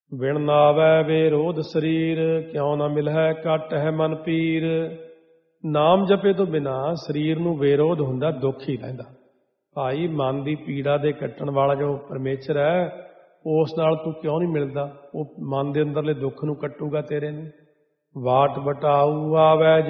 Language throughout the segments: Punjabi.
ਬਿਨ ਨਾਵੈ ਵਿਰੋਧ ਸਰੀਰ, ਕਿਉ ਨਾ ਮਿਲਹਿ ਘਟ ਹੈ ਮਨ ਪੀਰ। ਨਾਮ ਜਪੇ ਤੋਂ ਬਿਨਾ ਸਰੀਰ ਨੂੰ ਵਿਰੋਧ ਹੁੰਦਾ, ਦੁੱਖ ਹੀ ਰਹਿੰਦਾ। ਭਾਈ ਮਨ ਦੀ ਪੀੜਾ ਦੇ ਕੱਟਣ ਵਾਲਾ ਜੋ ਪਰਮੇਸ਼ਰ ਹੈ, ਉਸ ਨਾਲ ਤੂੰ ਕਿਉਂ ਨਹੀਂ ਮਿਲਦਾ? ਉਹ ਮਨ ਦੇ ਅੰਦਰਲੇ ਦੁੱਖ ਨੂੰ ਕੱਟੂਗਾ ਤੇਰੇ ਨੂੰ। ਵਾਟ ਵਟਾਊ ਆਵੈ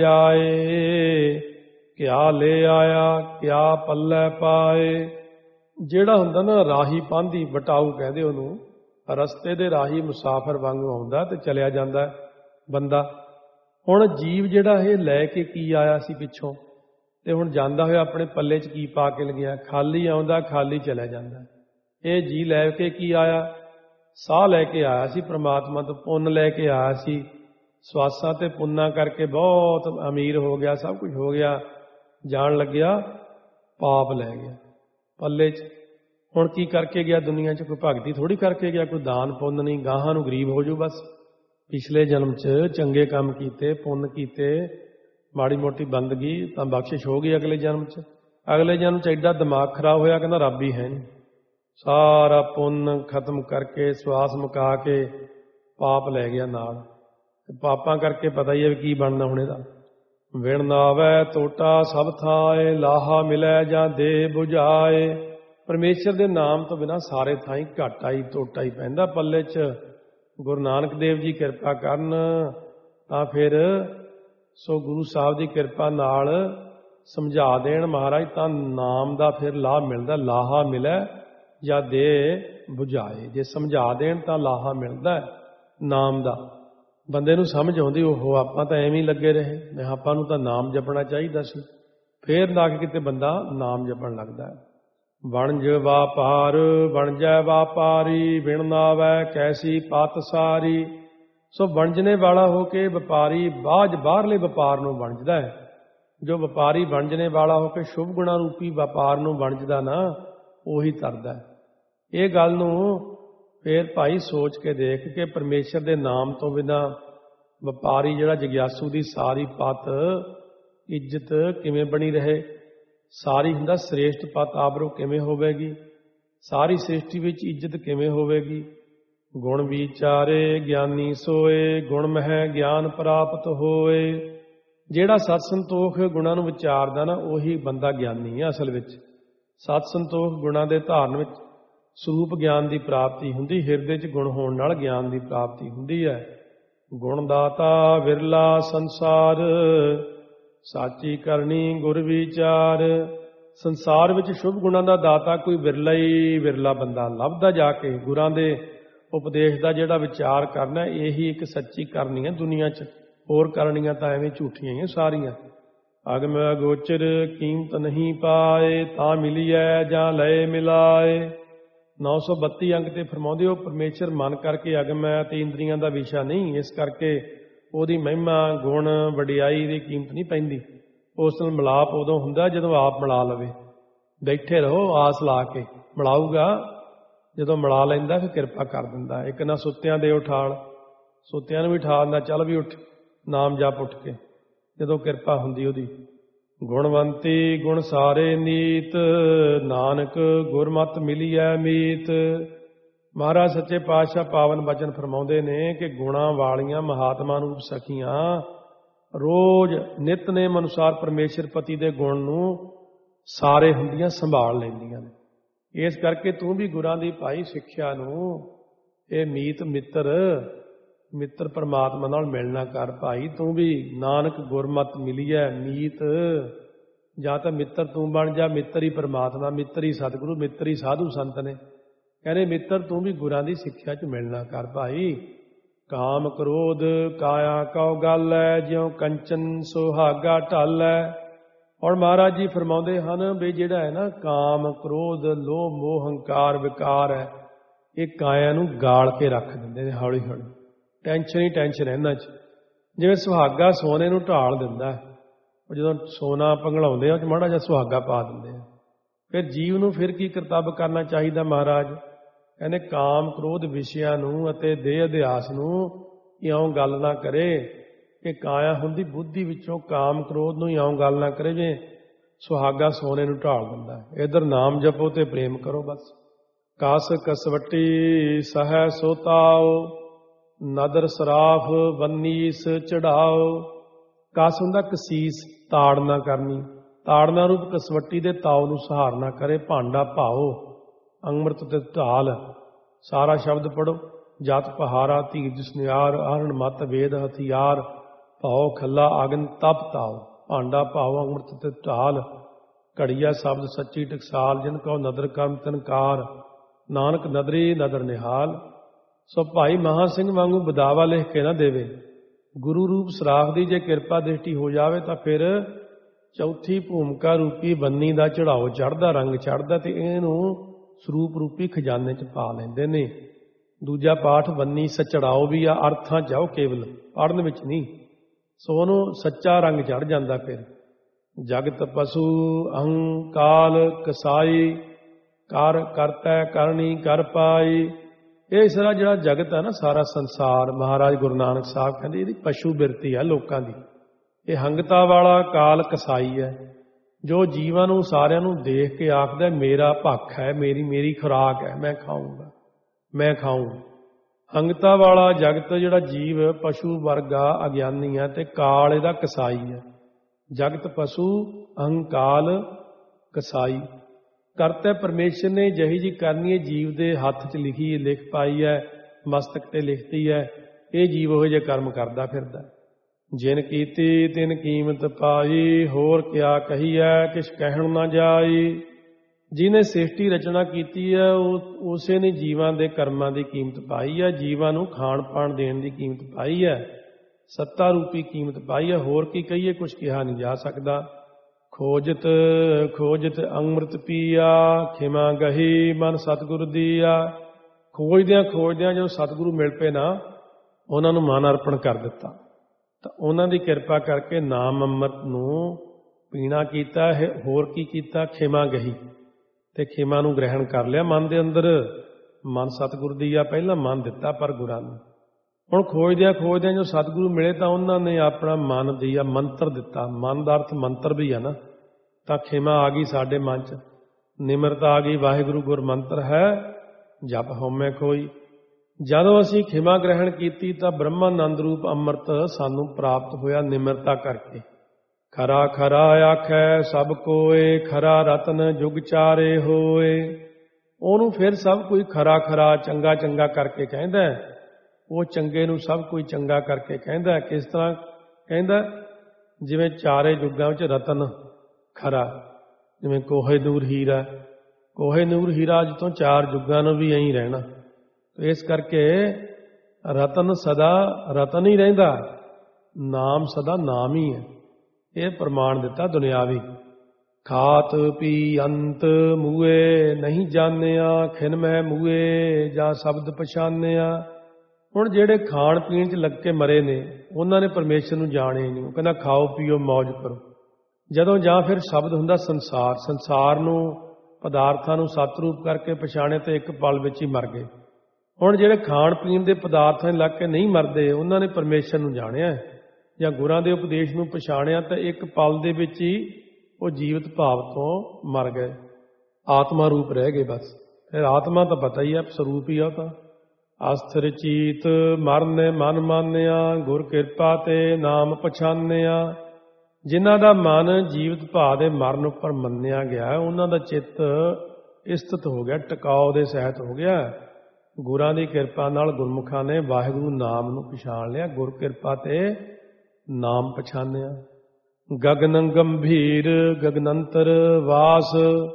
ਜਾਏ, ਕਿਆ ਲੈ ਆਇਆ ਕਿਆ ਪੱਲੇ ਪਾਏ। ਜਿਹੜਾ ਹੁੰਦਾ ਨਾ ਰਾਹੀ ਪਾਂਧੀ, ਵਟਾਊ ਕਹਿੰਦੇ ਉਹਨੂੰ, ਰਸਤੇ ਦੇ ਰਾਹੀ ਮੁਸਾਫਰ ਵਾਂਗੂ ਆਉਂਦਾ ਤੇ ਚਲਿਆ ਜਾਂਦਾ ਬੰਦਾ। ਹੁਣ ਜੀਵ ਜਿਹੜਾ ਇਹ ਲੈ ਕੇ ਕੀ ਆਇਆ ਸੀ ਪਿੱਛੋਂ, ਤੇ ਹੁਣ ਜਾਂਦਾ ਹੋਇਆ ਆਪਣੇ ਪੱਲੇ 'ਚ ਕੀ ਪਾ ਕੇ ਲੱਗਿਆ? ਖਾਲੀ ਆਉਂਦਾ, ਖਾਲੀ ਚਲਿਆ ਜਾਂਦਾ। ਇਹ ਜੀ ਲੈ ਕੇ ਕੀ ਆਇਆ? ਸਾਹ ਲੈ ਕੇ ਆਇਆ ਸੀ ਪ੍ਰਮਾਤਮਾ ਤੋਂ, ਪੁੰਨ ਲੈ ਕੇ ਆਇਆ ਸੀ। ਸਵਾਸਾਂ ਤੇ ਪੁੰਨਾ ਕਰਕੇ ਬਹੁਤ ਅਮੀਰ ਹੋ ਗਿਆ, ਸਭ ਕੁਝ ਹੋ ਗਿਆ। ਜਾਣ ਲੱਗਿਆ ਪਾਪ ਲੈ ਗਿਆ ਪੱਲੇ 'ਚ। ਹੁਣ ਕੀ ਕਰਕੇ ਗਿਆ ਦੁਨੀਆ 'ਚ? ਕੋਈ ਭਗਤੀ ਥੋੜ੍ਹੀ ਕਰਕੇ ਗਿਆ, ਕੋਈ ਦਾਨ ਪੁੰਨ ਨਹੀਂ। ਗਾਹਾਂ ਨੂੰ ਗਰੀਬ ਹੋ ਜੂ ਬਸ। ਪਿਛਲੇ ਜਨਮ 'ਚ ਚੰਗੇ ਕੰਮ ਕੀਤੇ, ਪੁੰਨ ਕੀਤੇ, ਮਾੜੀ ਮੋਟੀ ਬੰਦਗੀ, ਤਾਂ ਬਖਸ਼ਿਸ਼ ਹੋ ਗਈ ਅਗਲੇ ਜਨਮ 'ਚ। ਅਗਲੇ ਜਨਮ 'ਚ ਐਡਾ ਦਿਮਾਗ ਖਰਾਬ ਹੋਇਆ, ਕਹਿੰਦਾ ਰੱਬ ਹੀ ਹੈ ਨਹੀਂ। ਸਾਰਾ ਪੁੰਨ ਖਤਮ ਕਰਕੇ, ਸਵਾਸ ਮੁਕਾ ਕੇ ਪਾਪ ਲੈ ਗਿਆ ਨਾਲ। ਪਾਪਾਂ ਕਰਕੇ ਪਤਾ ਹੀ ਹੈ ਵੀ ਕੀ ਬਣਨਾ ਹੁਣ ਇਹਦਾ। ਵਿਣ ਨਾਵੈ ਤੋਟਾ ਸਭ ਥਾਏ, ਲਾਹਾ ਮਿਲੈ ਜਾਂ ਦੇ ਬੁਝਾਏ। ਪਰਮੇਸ਼ਰ ਦੇ ਨਾਮ ਤੋਂ ਬਿਨਾਂ ਸਾਰੇ ਥਾਈਂ ਘਾਟਾ ਹੀ ਤੋਟਾ ਹੀ ਪੈਂਦਾ ਪੱਲੇ 'ਚ। ਗੁਰੂ ਨਾਨਕ ਦੇਵ ਜੀ ਕਿਰਪਾ ਕਰਨ ਤਾਂ ਫਿਰ ਸੋ ਗੁਰੂ ਸਾਹਿਬ ਦੀ ਕਿਰਪਾ ਨਾਲ ਸਮਝਾ ਦੇਣ ਮਹਾਰਾਜ, ਤਾਂ ਨਾਮ ਦਾ ਫਿਰ ਲਾਭ ਮਿਲਦਾ। ਲਾਹਾ ਮਿਲੈ ਜਾਂ ਦੇ ਬੁਝਾਏ। ਜੇ ਸਮਝਾ ਦੇਣ ਤਾਂ ਲਾਹਾ ਮਿਲਦਾ ਨਾਮ ਦਾ। ਬੰਦੇ ਨੂੰ ਸਮਝ ਆਉਂਦੀ, ਉਹ ਆਪਾਂ ਤਾਂ ਐਵੇਂ ਹੀ ਲੱਗੇ ਰਹੇ, ਆਪਾਂ ਨੂੰ ਤਾਂ ਨਾਮ ਜਪਣਾ ਚਾਹੀਦਾ ਸੀ। ਫੇਰ ਨਾ ਕਿ ਕਿਤੇ ਬੰਦਾ ਨਾਮ ਜਪਣ ਲੱਗਦਾ ਹੈ। ਵਣਜ ਵਾਪਾਰ ਵਣਜੈ ਵਾਪਾਰੀ, ਬਿਨ ਨਾਵੈ ਕੈਸੀ ਪਤ ਸਾਰੀ। ਸੋ ਵਣਜਣੇ ਵਾਲਾ ਹੋ ਕੇ ਵਪਾਰੀ ਬਾਹਰਲੇ ਵਪਾਰ ਨੂੰ ਵਣਜਦਾ ਹੈ। ਜੋ ਵਪਾਰੀ ਵਣਜਣੇ ਵਾਲਾ ਹੋ ਕੇ ਸ਼ੁਭ ਗੁਣਾ ਰੂਪੀ ਵਪਾਰ ਨੂੰ ਵਣਜਦਾ ਨਾ, ਉਹੀ ਤਰਦਾ ਹੈ। ਇਹ ਗੱਲ ਨੂੰ ਫੇਰ ਭਾਈ ਸੋਚ ਕੇ ਦੇਖ ਕੇ ਪਰਮੇਸ਼ਰ ਦੇ ਨਾਮ ਤੋਂ ਬਿਨਾਂ ਵਪਾਰੀ ਜਿਹੜਾ ਜਗਿਆਸੂ ਦੀ ਸਾਰੀ ਪਤ ਇੱਜ਼ਤ ਕਿਵੇਂ ਬਣੀ ਰਹੇ? ਸਾਰੀ ਹੁੰਦਾ ਸ੍ਰੇਸ਼ਟ ਪਤ ਆਬਰੋ ਕਿਵੇਂ ਹੋਵੇਗੀ? ਸਾਰੀ ਸ੍ਰਿਸ਼ਟੀ ਵਿੱਚ ਇੱਜ਼ਤ ਕਿਵੇਂ ਹੋਵੇਗੀ? ਗੁਣ ਵਿਚਾਰੇ ਗਿਆਨੀ ਸੋਏ, ਗੁਣ ਮਹਿ ਗਿਆਨ ਪ੍ਰਾਪਤ ਹੋਏ। ਜਿਹੜਾ ਸਤ ਸੰਤੋਖ ਗੁਣਾਂ ਨੂੰ ਵਿਚਾਰਦਾ ਨਾ, ਉਹੀ ਬੰਦਾ ਗਿਆਨੀ ਹੈ ਅਸਲ ਵਿੱਚ। ਸਤ ਸੰਤੋਖ ਗੁਣਾਂ ਦੇ ਧਾਰਨ ਵਿੱਚ ਸਰੂਪ ਗਿਆਨ ਦੀ ਪ੍ਰਾਪਤੀ ਹੁੰਦੀ। ਹਿਰਦੇ 'ਚ ਗੁਣ ਹੋਣ ਨਾਲ ਗਿਆਨ ਦੀ ਪ੍ਰਾਪਤੀ ਹੁੰਦੀ ਹੈ। ਗੁਣ ਦਾਤਾ ਵਿਰਲਾ ਸੰਸਾਰ, ਸਾਚੀ ਕਰਨੀ ਗੁਰ ਵਿਚਾਰ। ਸੰਸਾਰ ਵਿੱਚ ਸ਼ੁਭ ਗੁਣਾਂ ਦਾ ਦਾਤਾ ਕੋਈ ਵਿਰਲਾ ਹੀ ਵਿਰਲਾ ਬੰਦਾ ਲੱਭਦਾ ਜਾ ਕੇ। ਗੁਰਾਂ ਦੇ ਉਪਦੇਸ਼ ਦਾ ਜਿਹੜਾ ਵਿਚਾਰ ਕਰਨਾ, ਇਹੀ ਇੱਕ ਸੱਚੀ ਕਰਨੀ ਹੈ ਦੁਨੀਆ 'ਚ। ਹੋਰ ਕਰਨੀਆਂ ਤਾਂ ਐਵੇਂ ਝੂਠੀਆਂ ਹੀ ਸਾਰੀਆਂ। ਅਗਮ ਅਗੋਚਰ ਕੀਮਤ ਨਹੀਂ ਪਾਏ, ਤਾਂ ਮਿਲੀਐ ਜਾਂ ਲਏ ਮਿਲਾਏ। 932 ਅੰਗ ਤੇ ਫਰਮਾਉਂਦੇ ਹੋ ਪਰਮੇਸ਼ਰ ਮਨ ਕਰਕੇ ਅਗਮ ਹੈ ਤੇ ਇੰਦਰੀਆਂ ਦਾ ਵਿਸ਼ਾ ਨਹੀਂ। ਇਸ ਕਰਕੇ ਉਹਦੀ ਮਹਿਮਾ ਗੁਣ ਵਡਿਆਈ ਦੀ ਕੀਮਤ ਨਹੀਂ ਪੈਂਦੀ। ਉਸ ਨਾਲ ਮਿਲਾਪ ਉਦੋਂ ਹੁੰਦਾ ਜਦੋਂ ਆਪ ਮਿਲਾ ਲਵੇ। ਬੈਠੇ ਰਹੋ ਆਸ ਲਾ ਕੇ, ਮਿਲਾਊਗਾ। ਜਦੋਂ ਮਿਲਾ ਲੈਂਦਾ ਫਿਰ ਕਿਰਪਾ ਕਰ ਦਿੰਦਾ। ਇੱਕ ਨਾ ਸੁੱਤਿਆਂ ਦੇ ਉਠਾਲ, ਸੁੱਤਿਆਂ ਨੂੰ ਵੀ ਉਠਾ ਦਿੰਦਾ, ਚੱਲ ਵੀ ਉੱਠ, ਨਾਮ ਜਪ ਉੱਠ ਕੇ, ਜਦੋਂ ਕਿਰਪਾ ਹੁੰਦੀ ਉਹਦੀ। ਗੁਣਵੰਤੀ ਗੁਣ ਸਾਰੇ ਨੀਤ, ਨਾਨਕ ਗੁਰਮਤਿ ਮਿਲੀਐ ਮੀਤ। ਮਹਾਰਾਜ ਸੱਚੇ ਪਾਤਸ਼ਾਹ ਪਾਵਨ ਬਚਨ ਫਰਮਾਉਂਦੇ ਨੇ ਕਿ ਗੁਣਾਂ ਵਾਲੀਆਂ ਮਹਾਤਮਾ ਰੂਪ ਸਖੀਆਂ ਰੋਜ਼ ਨਿਤਨੇਮ ਅਨੁਸਾਰ ਪਰਮੇਸ਼ਰ ਪਤੀ ਦੇ ਗੁਣ ਨੂੰ ਸਾਰੇ ਹੁੰਦੀਆਂ ਸੰਭਾਲ ਲੈਂਦੀਆਂ ਨੇ। ਇਸ ਕਰਕੇ ਤੂੰ ਵੀ ਗੁਰਾਂ ਦੀ ਭਾਈ ਸਿੱਖਿਆ ਨੂੰ ਇਹ ਮੀਤ ਮਿੱਤਰ ਪਰਮਾਤਮਾ ਨਾਲ ਮਿਲਣਾ ਕਰ ਭਾਈ। ਤੂੰ ਵੀ ਨਾਨਕ ਗੁਰਮਤਿ ਮਿਲੀਐ ਮੀਤ। ਜਾਂ ਤਾਂ ਮਿੱਤਰ ਤੂੰ ਬਣ ਜਾ, ਮਿੱਤਰ ਹੀ ਪਰਮਾਤਮਾ, ਮਿੱਤਰ ਹੀ ਸਤਿਗੁਰੂ, ਮਿੱਤਰ ਹੀ ਸਾਧੂ ਸੰਤ ਨੇ। ਕਹਿੰਦੇ ਮਿੱਤਰ ਤੂੰ ਵੀ ਗੁਰਾਂ ਦੀ ਸਿੱਖਿਆ 'ਚ ਮਿਲਣਾ ਕਰ ਭਾਈ। ਕਾਮ ਕ੍ਰੋਧ ਕਾਇਆ ਕਉ ਗੱਲ ਹੈ, ਜਿਉ ਕੰਚਨ ਸੁਹਾਗਾ ਢਲ ਹੈ। ਔਰ ਮਹਾਰਾਜ ਜੀ ਫਰਮਾਉਂਦੇ ਹਨ ਵੀ ਜਿਹੜਾ ਹੈ ਨਾ ਕਾਮ ਕ੍ਰੋਧ ਲੋਭ ਮੋਹ ਹੰਕਾਰ ਵਿਕਾਰ ਹੈ, ਇਹ ਕਾਇਆ ਨੂੰ ਗਾਲ ਕੇ ਰੱਖ ਦਿੰਦੇ ਨੇ ਹੌਲੀ ਹੌਲੀ। ਟੈਨਸ਼ਨ ਹੀ ਟੈਨਸ਼ਨ ਇਹਨਾਂ 'ਚ। ਜਿਵੇਂ ਸੁਹਾਗਾ ਸੋਨੇ ਨੂੰ ਢਾਲ ਦਿੰਦਾ, ਉਹ ਜਦੋਂ ਸੋਨਾ ਪਿਘਲਾਉਂਦੇ ਆ ਉਹ 'ਚ ਮਾੜਾ ਜਿਹਾ ਸੁਹਾਗਾ ਪਾ ਦਿੰਦੇ ਆ। ਫਿਰ ਜੀਵ ਨੂੰ ਫਿਰ ਕੀ ਕਰਤੱਵ ਕਰਨਾ ਚਾਹੀਦਾ? ਮਹਾਰਾਜ ਕਹਿੰਦੇ ਕਾਮ ਕ੍ਰੋਧ ਵਿਸ਼ਿਆਂ ਨੂੰ ਅਤੇ ਦੇਹ ਅਧਿਆਸ ਨੂੰ ਇਉਂ ਗੱਲ ਨਾ ਕਰੇ ਕਿ ਕਾਇਆ ਹੁੰਦੀ ਬੁੱਧੀ ਵਿੱਚੋਂ ਕਾਮ ਕ੍ਰੋਧ ਨੂੰ ਇਉਂ ਗੱਲ ਨਾ ਕਰੇ ਜਿਵੇਂ ਸੁਹਾਗਾ ਸੋਨੇ ਨੂੰ ਢਾਲ ਦਿੰਦਾ। ਇੱਧਰ ਨਾਮ ਜਪੋ ਤੇ ਪ੍ਰੇਮ ਕਰੋ ਬਸ। ਕਸ ਕਸਵੱਟੀ ਸਹਿ ਸੋਤਾਓ, ਨਦਰ ਸਰਾਫ ਬੰਨੀਸ ਚੜਾਓ। ਕਸ ਹੁੰਦਾ ਕਸੀਸ, ਤਾੜਨਾ ਕਰਨੀ। ਤਾੜਨਾ ਰੂਪ ਕਸਵੱਟੀ ਦੇ ਤਾਉ ਨੂੰ ਸਹਾਰਨਾ ਕਰੇ। ਭਾਂਡਾ ਭਾਓ, ਅੰਮ੍ਰਿਤ ਤੇ ਢਾਲ। ਸਾਰਾ ਸ਼ਬਦ ਪੜੋ। ਜਤ ਪਹਾਰਾ ਧੀਰਜ ਸੁਨਿਆਰ, ਆਰਣ ਮਤ ਵੇਦ ਹਥਿਆਰ। ਭਾਓ ਖੱਲਾ ਅਗਨ ਤਪ ਤਾਓ, ਭਾਂਡਾ ਭਾਓ ਅੰਮ੍ਰਿਤ ਤੇ ਢਾਲ। ਘੜੀਆ ਸ਼ਬਦ ਸੱਚੀ ਟਕਸਾਲ, ਜਿਨ ਕਉ ਨਦਰ ਕਰਮ ਤਨਕਾਰ। ਨਾਨਕ ਨਦਰੀ ਨਦਰ ਨਿਹਾਲ। ਸੋ ਭਾਈ ਮਹਾਂ ਸਿੰਘ ਵਾਂਗੂ ਬਦਾਵਾ ਲਿਖ ਕੇ ਨਾ ਦੇਵੇ। ਗੁਰੂ ਰੂਪ ਸਰਾਖ ਦੀ ਜੇ ਕਿਰਪਾ ਦ੍ਰਿਸ਼ਟੀ ਹੋ ਜਾਵੇ ਤਾਂ ਫਿਰ ਚੌਥੀ ਭੂਮਿਕਾ ਰੂਪੀ ਬੰਨੀ ਦਾ ਚੜਾਓ ਚੜ੍ਹਦਾ, ਰੰਗ ਚੜ੍ਹਦਾ, ਤੇ ਇਹਨੂੰ ਸਰੂਪ ਰੂਪੀ ਖਜ਼ਾਨੇ 'ਚ ਪਾ ਲੈਂਦੇ ਨੇ। ਦੂਜਾ ਪਾਠ ਬੰਨੀ ਸਚੜਾਓ ਵੀ ਆ, ਅਰਥਾਂ 'ਚ ਆਓ, ਕੇਵਲ ਪੜ੍ਹਨ ਵਿੱਚ ਨਹੀਂ। ਸੋ ਉਹਨੂੰ ਸੱਚਾ ਰੰਗ ਚੜ੍ਹ ਜਾਂਦਾ। ਫਿਰ ਜਗਤ ਪਸ਼ੂ ਅਹੰਕਾਲ ਕਸਾਈ, ਕਰ ਕਰਤੈ ਕਰਨੀ ਕਰ ਪਾਈ। ਇਹ ਸਾਰਾ ਜਿਹੜਾ ਜਗਤ ਹੈ ਨਾ, ਸਾਰਾ ਸੰਸਾਰ, ਮਹਾਰਾਜ ਗੁਰੂ ਨਾਨਕ ਸਾਹਿਬ ਕਹਿੰਦੇ ਇਹਦੀ ਪਸ਼ੂ ਬਿਰਤੀ ਹੈ ਲੋਕਾਂ ਦੀ। ਇਹ ਹੰਗਤਾ ਵਾਲਾ ਕਾਲ ਕਸਾਈ ਹੈ, ਜੋ ਜੀਵਾਂ ਨੂੰ ਸਾਰਿਆਂ ਨੂੰ ਦੇਖ ਕੇ ਆਖਦਾ ਮੇਰਾ ਭੱਖ ਹੈ, ਮੇਰੀ ਖੁਰਾਕ ਹੈ, ਮੈਂ ਖਾਊਂਗਾ, ਮੈਂ ਖਾਊਂ। ਹੰਗਤਾ ਵਾਲਾ ਜਗਤ ਜਿਹੜਾ ਜੀਵ ਪਸ਼ੂ ਵਰਗਾ ਅਗਿਆਨੀ ਹੈ, ਤੇ ਕਾਲ ਇਹਦਾ ਕਸਾਈ ਹੈ। ਜਗਤ ਪਸ਼ੂ ਅਹੰਕਾਲ ਕਸਾਈ। ਕਰਤਾ ਪਰਮੇਸ਼ਰ ਨੇ ਜਿਹੀ ਜੀ ਕਰਨੀ ਹੈ ਜੀਵ ਦੇ ਹੱਥ 'ਚ ਲਿਖੀ, ਲਿਖ ਪਾਈ ਹੈ, ਮਸਤਕ ਤੇ ਲਿਖਤੀ ਹੈ। ਇਹ ਜੀਵ ਉਹੋ ਜਿਹੇ ਕਰਮ ਕਰਦਾ ਫਿਰਦਾ। ਜਿਨ ਕੀਤੀ ਤਿਨ ਕੀਮਤ ਪਾਈ, ਹੋਰ ਕਿਆ ਕਹੀਐ ਕਿਛ ਕਹਿਣ ਨਾ ਜਾਈ। ਜਿਹਨੇ ਸ੍ਰਿਸ਼ਟੀ ਰਚਨਾ ਕੀਤੀ ਹੈ ਉਸੇ ਨੇ ਜੀਵਾਂ ਦੇ ਕਰਮਾਂ ਦੀ ਕੀਮਤ ਪਾਈ ਹੈ, ਜੀਵਾਂ ਨੂੰ ਖਾਣ ਪਾਣ ਦੇਣ ਦੀ ਕੀਮਤ ਪਾਈ ਹੈ, ਸੱਤਾ ਰੂਪੀ ਕੀਮਤ ਪਾਈ ਹੈ। ਹੋਰ ਕੀ ਕਹੀਏ, ਕੁਛ ਕਿਹਾ ਨਹੀਂ ਜਾ ਸਕਦਾ। ਖੋਜਤ ਖੋਜਤ ਅੰਮ੍ਰਿਤ ਪੀਆ, ਖਿਮਾ ਗਹੀ ਮਨ ਸਤਿਗੁਰ ਦੀਆ। ਖੋਜਦਿਆਂ ਖੋਜਦਿਆਂ ਜਦੋਂ ਸਤਿਗੁਰੂ ਮਿਲ ਪਏ ਨਾ, ਉਹਨਾਂ ਨੂੰ ਮਨ ਅਰਪਣ ਕਰ ਦਿੱਤਾ, ਤਾਂ ਉਹਨਾਂ ਦੀ ਕਿਰਪਾ ਕਰਕੇ ਨਾਮ ਅੰਮ੍ਰਿਤ ਨੂੰ ਪੀਣਾ ਕੀਤਾ। ਹੋਰ ਕੀ ਕੀਤਾ, ਖਿਮਾ ਗਹੀ, ਤੇ ਖਿਮਾ ਨੂੰ ਗ੍ਰਹਿਣ ਕਰ ਲਿਆ ਮਨ ਦੇ ਅੰਦਰ। ਮਨ ਸਤਿਗੁਰ ਦੀ ਆ, ਪਹਿਲਾਂ ਮਨ ਦਿੱਤਾ ਪਰ ਗੁਰਾਂ ਨੂੰ। ਹੁਣ ਖੋਜਦਿਆਂ ਖੋਜਦਿਆਂ ਜੋ ਸਤਿਗੁਰੂ ਮਿਲੇ ਤਾਂ ਉਹਨਾਂ ਨੇ ਆਪਣਾ ਮਨ ਦੀ ਆ ਮੰਤਰ ਦਿੱਤਾ। ਮਨ ਦਾ ਅਰਥ ਮੰਤਰ ਵੀ ਆ ਨਾ, ਤਾਂ ਖਿਮਾ ਆ ਗਈ ਸਾਡੇ ਮਨ 'ਚ, ਨਿਮਰਤਾ ਆ ਗਈ। ਵਾਹਿਗੁਰੂ ਗੁਰ ਮੰਤਰ ਹੈ, ਜਪ ਹਉਮੈ ਕੋਈ। ਜਦੋਂ ਅਸੀਂ ਖਿਮਾ ਗ੍ਰਹਿਣ ਕੀਤੀ ਤਾਂ ਬ੍ਰਹਮਾਨੰਦ ਰੂਪ ਅੰਮ੍ਰਿਤ ਸਾਨੂੰ ਪ੍ਰਾਪਤ ਹੋਇਆ ਨਿਮਰਤਾ ਕਰਕੇ। ਖਰਾ ਖਰਾ ਆਖੈ ਸਭ ਕੋਏ, ਖਰਾ ਰਤਨ ਜੁਗ ਚਾਰੇ ਹੋਏ। ਉਹਨੂੰ ਫਿਰ ਸਭ ਕੋਈ ਖਰਾ ਖਰਾ ਚੰਗਾ ਚੰਗਾ ਕਰਕੇ ਕਹਿੰਦਾ। ਉਹ ਚੰਗੇ ਨੂੰ ਸਭ ਕੋਈ ਚੰਗਾ ਕਰਕੇ ਕਹਿੰਦਾ। ਕਿਸ ਤਰ੍ਹਾਂ ਕਹਿੰਦਾ, ਜਿਵੇਂ ਚਾਰੇ ਯੁੱਗਾਂ ਵਿੱਚ ਰਤਨ ਖਰਾ, ਜਿਵੇਂ ਕੋਹੇ ਨੂਰ ਹੀਰਾ। ਕੋਹੇ ਨੂਰ ਹੀਰਾ ਅੱਜ ਤੋਂ 4 ਯੁੱਗਾਂ ਨੂੰ ਵੀ ਐਂ ਰਹਿਣਾ। ਇਸ ਕਰਕੇ ਰਤਨ ਸਦਾ ਰਤਨ ਹੀ ਰਹਿੰਦਾ, ਨਾਮ ਸਦਾ ਨਾਮ ਹੀ ਹੈ। ਇਹ ਪ੍ਰਮਾਣ ਦਿੱਤਾ ਦੁਨਿਆਵੀ। ਖਾਤ ਪੀ ਅੰਤ ਮੂਏ, ਨਹੀਂ ਜਾਣਿਆ ਖਿਨ ਮਹਿ ਮੂਏ, ਜਾਂ ਸ਼ਬਦ ਪਛਾਨਿਆ। ਹੁਣ ਜਿਹੜੇ ਖਾਣ ਪੀਣ 'ਚ ਲੱਗ ਕੇ ਮਰੇ ਨੇ, ਉਹਨਾਂ ਨੇ ਪਰਮੇਸ਼ਰ ਨੂੰ ਜਾਣਿਆ ਹੀ ਨਹੀਂ। ਉਹ ਕਹਿੰਦਾ ਖਾਓ ਪੀਓ ਮੌਜ ਕਰੋ। ਜਦੋਂ ਜਾਂ ਫਿਰ ਸ਼ਬਦ ਹੁੰਦਾ ਸੰਸਾਰ, ਸੰਸਾਰ ਨੂੰ ਪਦਾਰਥਾਂ ਨੂੰ ਸਤਰੂਪ ਕਰਕੇ ਪਛਾਣਿਆ ਤੇ ਇੱਕ ਪਲ ਵਿੱਚ ਹੀ ਮਰ ਗਏ। ਹੁਣ ਜਿਹੜੇ ਖਾਣ ਪੀਣ ਦੇ ਪਦਾਰਥਾਂ 'ਚ ਲੱਗ ਕੇ ਨਹੀਂ ਮਰਦੇ, ਉਹਨਾਂ ਨੇ ਪਰਮੇਸ਼ਰ ਨੂੰ ਜਾਣਿਆ ਜਾਂ ਗੁਰਾਂ ਦੇ ਉਪਦੇਸ਼ ਨੂੰ ਪਛਾਣਿਆ, ਤਾਂ ਇੱਕ ਪਲ ਦੇ ਵਿੱਚ ਹੀ ਉਹ ਜੀਵਤ ਭਾਵ ਤੋਂ ਮਰ ਗਏ, ਆਤਮਾ ਰੂਪ ਰਹਿ ਗਏ ਬਸ। ਫਿਰ ਆਤਮਾ ਤਾਂ ਪਤਾ ਹੀ ਹੈ, ਸਰੂਪ ਹੀ ਆ। ਤਾਂ ਅਸਥਿਰ ਚੀਤ ਮਰਨ ਮਨ ਮਾਨਿਆ, ਗੁਰ ਕਿਰਪਾ ਤੇ ਨਾਮ ਪਛਾਨਿਆ। ਜਿਨ੍ਹਾਂ ਦਾ ਮਨ ਜੀਵਤ ਭਾਅ ਦੇ ਮਰਨ ਉੱਪਰ ਮੰਨਿਆ ਗਿਆ, ਉਹਨਾਂ ਦਾ ਚਿੱਤ ਇਸਤਤ ਹੋ ਗਿਆ, ਟਿਕਾਓ ਦੇ ਸਹਿਤ ਹੋ ਗਿਆ। ਗੁਰਾਂ ਦੀ ਕਿਰਪਾ ਨਾਲ ਗੁਰਮੁਖਾਂ ਨੇ ਵਾਹਿਗੁਰੂ ਨਾਮ ਨੂੰ ਪਛਾਣ ਲਿਆ, ਗੁਰ ਕਿਰਪਾ ਤੇ ਨਾਮ ਪਛਾਨਿਆ। ਗਗਨ ਗੰਭੀਰ ਗਗਨੰਤਰ ਵਾਸ,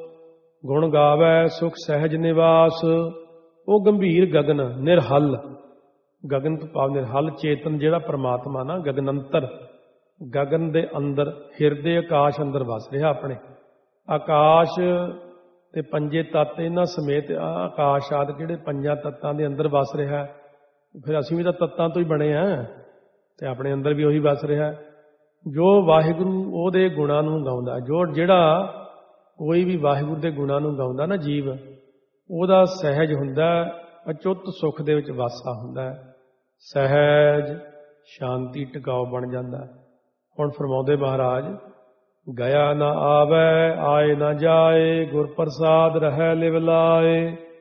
ਗੁਣ ਗਾਵੈ ਸੁਖ ਸਹਿਜ ਨਿਵਾਸ। ਉਹ ਗੰਭੀਰ ਗਗਨ ਨਿਰਹਲ, ਗਗਨ ਤੋਂ ਭਾਵ ਨਿਰਹਲ ਚੇਤਨ ਜਿਹੜਾ ਪ੍ਰਮਾਤਮਾ ਨਾ, ਗਗਨੰਤਰ, ਗਗਨ ਦੇ ਅੰਦਰ, ਹਿਰਦੇ ਆਕਾਸ਼ ਅੰਦਰ ਵਸ ਰਿਹਾ ਆਪਣੇ। ਆਕਾਸ਼ ਤੇ ਪੰਜੇ ਤੱਤ ਇਹਨਾਂ ਸਮੇਤ ਆਕਾਸ਼ ਆਦਿ ਜਿਹੜੇ 5 ਤੱਤਾਂ ਦੇ ਅੰਦਰ ਵਸ ਰਿਹਾ। ਫਿਰ ਅਸੀਂ ਵੀ ਤਾਂ ਤੱਤਾਂ ਤੋਂ ਹੀ ਬਣੇ ਆ, ਤੇ ਆਪਣੇ ਅੰਦਰ ਵੀ ਉਹੀ ਵਸ ਰਿਹਾ। ਜੋ ਵਾਹਿਗੁਰੂ ਉਹਦੇ ਗੁਣਾਂ ਨੂੰ ਗਾਉਂਦਾ, ਜਿਹੜਾ ਕੋਈ ਵੀ ਵਾਹਿਗੁਰੂ ਦੇ ਗੁਣਾਂ ਨੂੰ ਗਾਉਂਦਾ ਨਾ ਜੀਵ, ਉਹਦਾ ਸਹਿਜ ਹੁੰਦਾ, ਅਚੁੱਤ ਸੁੱਖ ਦੇ ਵਿੱਚ ਵਾਸਾ ਹੁੰਦਾ, ਸਹਿਜ ਸ਼ਾਂਤੀ ਟਿਕਾਓ ਬਣ ਜਾਂਦਾ। ਹੁਣ ਫਰਮਾਉਂਦੇ ਮਹਾਰਾਜ, ਗਿਆ ਨਾ ਆਵੈ ਆਏ ਨਾ ਜਾਏ, ਗੁਰ ਪ੍ਰਸਾਦ ਰਹਿ ਲਿਵ ਲਾਏ।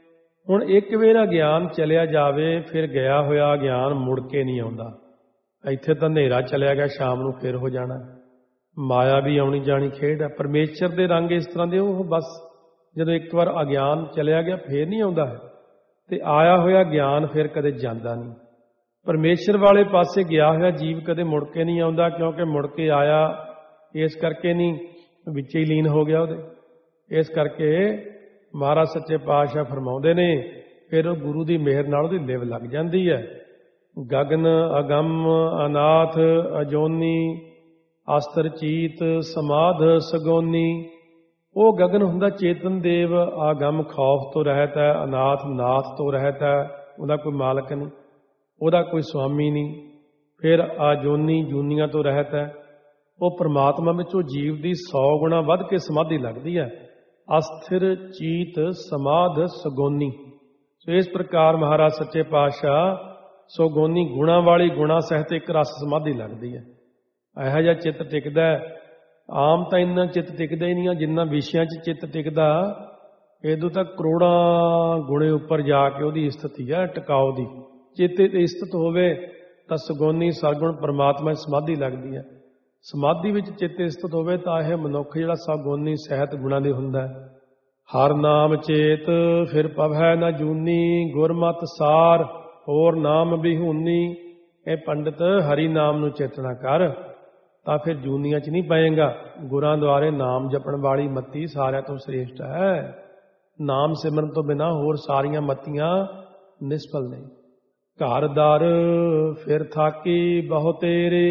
ਹੁਣ ਇੱਕ ਵਾਰ ਅਗਿਆਨ ਚਲਿਆ ਜਾਵੇ, ਫਿਰ ਗਿਆ ਹੋਇਆ ਅਗਿਆਨ ਮੁੜ ਕੇ ਨਹੀਂ ਆਉਂਦਾ। ਇੱਥੇ ਤਾਂ ਹਨੇਰਾ ਚਲਿਆ ਗਿਆ, ਸ਼ਾਮ ਨੂੰ ਫਿਰ ਹੋ ਜਾਣਾ। ਮਾਇਆ ਵੀ ਆਉਣੀ ਜਾਣੀ ਖੇਡ ਹੈ। ਪਰਮੇਸ਼ਰ ਦੇ ਰੰਗ ਇਸ ਤਰ੍ਹਾਂ ਦੇ, ਉਹ ਬਸ ਜਦੋਂ ਇੱਕ ਵਾਰ ਅਗਿਆਨ ਚਲਿਆ ਗਿਆ ਫਿਰ ਨਹੀਂ ਆਉਂਦਾ ਹੈ, ਤੇ ਆਇਆ ਹੋਇਆ ਗਿਆਨ ਫਿਰ ਕਦੇ ਜਾਂਦਾ ਨਹੀਂ। ਪਰਮੇਸ਼ਰ ਵਾਲੇ ਪਾਸੇ ਗਿਆ ਹੋਇਆ ਜੀਵ ਕਦੇ ਮੁੜ ਕੇ ਨਹੀਂ ਆਉਂਦਾ, ਕਿਉਂਕਿ ਮੁੜ ਕੇ ਆਇਆ ਇਸ ਕਰਕੇ ਨਹੀਂ, ਵਿੱਚ ਹੀ ਲੀਨ ਹੋ ਗਿਆ ਉਹਦੇ। ਇਸ ਕਰਕੇ ਮਹਾਰਾਜ ਸੱਚੇ ਪਾਤਸ਼ਾਹ ਫਰਮਾਉਂਦੇ ਨੇ, ਫਿਰ ਉਹ ਗੁਰੂ ਦੀ ਮਿਹਰ ਨਾਲ ਉਹਦੀ ਲਿਵ ਲੱਗ ਜਾਂਦੀ ਹੈ। ਗਗਨ ਅਗੰਮ ਅਨਾਥ ਅਜੋਨੀ ਅਸਤਰ ਚੀਤ ਸਮਾਧ ਸਗੋਨੀ। ਉਹ ਗਗਨ ਹੁੰਦਾ ਚੇਤਨ ਦੇਵ, ਆਗਮ ਖੌਫ ਤੋਂ ਰਹਿਤ ਹੈ, ਅਨਾਥ ਨਾਥ ਤੋਂ ਰਹਿਤ ਹੈ, ਉਹਦਾ ਕੋਈ ਮਾਲਕ ਨਹੀਂ, ਉਹਦਾ ਕੋਈ ਸੁਆਮੀ ਨਹੀਂ। ਫਿਰ ਆਜੋਨੀ ਜੂਨੀਆਂ ਤੋਂ ਰਹਿਤ ਹੈ। ਉਹ ਪ੍ਰਮਾਤਮਾ ਵਿੱਚ ਉਹ ਜੀਵ ਦੀ 100 ਗੁਣਾ ਵੱਧ ਕੇ ਸਮਾਧੀ ਲੱਗਦੀ ਹੈ। ਅਸਥਿਰ ਚੀਤ ਸਮਾਧ ਸਗੋਨੀ। ਸੋ ਇਸ ਪ੍ਰਕਾਰ ਮਹਾਰਾਜ ਸੱਚੇ ਪਾਤਸ਼ਾਹ ਸਗੋਨੀ ਗੁਣਾ ਵਾਲੀ ਗੁਣਾ ਸਹਿਤ ਇੱਕ ਰਸ ਸਮਾਧੀ ਲੱਗਦੀ ਹੈ। ਇਹੋ ਜਿਹਾ ਚਿੱਤ ਟਿਕਦਾ। ਆਮ ਤਾਂ ਇੰਨਾ ਚਿੱਤ ਟਿਕਦਾ ਹੀ ਨਹੀਂ, ਜਿੰਨਾ ਵਿਸ਼ਿਆਂ 'ਚ ਚਿੱਤ ਟਿਕਦਾ, ਇਹਦੋਂ ਤਾਂ ਕਰੋੜਾਂ ਗੁਣੇ ਉੱਪਰ ਜਾ ਕੇ ਉਹਦੀ ਸਥਿਤੀ ਹੈ ਟਿਕਾਓ ਦੀ। ਚੇਤੇ ਤੇ ਸਥਿਤ ਹੋਵੇ ਤਾਂ ਸਗੋਨੀ ਸਰਗੁਣ ਪਰਮਾਤਮਾ ਦੀ ਸਮਾਧੀ ਲੱਗਦੀ ਹੈ। ਸਮਾਧੀ ਵਿੱਚ ਚੇਤੇ ਸਥਿਤ ਹੋਵੇ ਤਾਂ ਇਹ ਮਨੁੱਖ ਜਿਹੜਾ ਸਗੋਨੀ ਸਹਿਤ ਗੁਣਾਂ ਦੇ ਹੁੰਦਾ। ਹਰ ਨਾਮ ਚੇਤ ਫਿਰ ਪਵੈ ਨਾ ਜੂਨੀ, ਗੁਰਮਤਿ ਸਾਰ ਹੋਰ ਨਾਮ ਬਿਹੂਨੀ। ਇਹ ਪੰਡਿਤ ਹਰੀ ਨਾਮ ਨੂੰ ਚੇਤਨਾ ਕਰ ਤਾਂ ਫਿਰ ਜੂਨੀਆਂ 'ਚ ਨਹੀਂ ਪਏਗਾ। ਗੁਰਾਂ ਦੁਆਰੇ ਨਾਮ ਜਪਣ ਵਾਲੀ ਮੱਤੀ ਸਾਰਿਆਂ ਤੋਂ ਸ੍ਰੇਸ਼ਟ ਹੈ। ਨਾਮ ਸਿਮਰਨ ਤੋਂ ਬਿਨਾਂ ਹੋਰ ਸਾਰੀਆਂ ਮੱਤੀਆਂ ਨਿਸਫਲ ਨੇ। ਘਰ ਦਰ ਫਿਰ ਥਾਕੀ ਬਹੁ ਤੇਰੇ,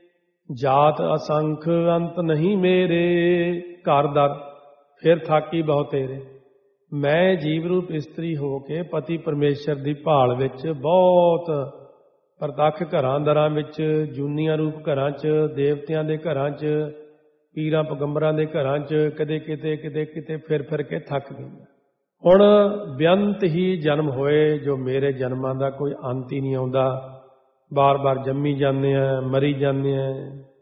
ਜਾਤ ਅਸੰਖ ਅੰਤ ਨਹੀਂ ਮੇਰੇ। ਘਰ ਦਰ ਫਿਰ ਥਾਕੀ ਬਹੁ ਤੇਰੇ। ਮੈਂ ਜੀਵ ਰੂਪ ਇਸਤਰੀ ਹੋ ਕੇ ਪਤੀ ਪਰਮੇਸ਼ਰ ਦੀ ਭਾਲ ਵਿੱਚ ਬਹੁਤ ਪ੍ਰਤੱਖ ਘਰਾਂ ਦਰਾਂ ਵਿੱਚ, ਜੂਨੀਆਂ ਰੂਪ ਘਰਾਂ 'ਚ, ਦੇਵਤਿਆਂ ਦੇ ਘਰਾਂ 'ਚ, ਪੀਰਾਂ ਪਗੰਬਰਾਂ ਦੇ ਘਰਾਂ 'ਚ ਕਦੇ ਕਿਤੇ ਕਿਤੇ ਕਿਤੇ ਫਿਰ ਫਿਰ ਕੇ ਥੱਕ ਗਈ। ਹੁਣ ਬੇਅੰਤ ਹੀ ਜਨਮ ਹੋਏ, ਜੋ ਮੇਰੇ ਜਨਮਾਂ ਦਾ ਕੋਈ ਅੰਤ ਹੀ ਨਹੀਂ ਆਉਂਦਾ। ਬਾਰ-ਬਾਰ ਜੰਮੀ ਜਾਂਦੇ ਆ, ਮਰੀ ਜਾਂਦੇ ਆ।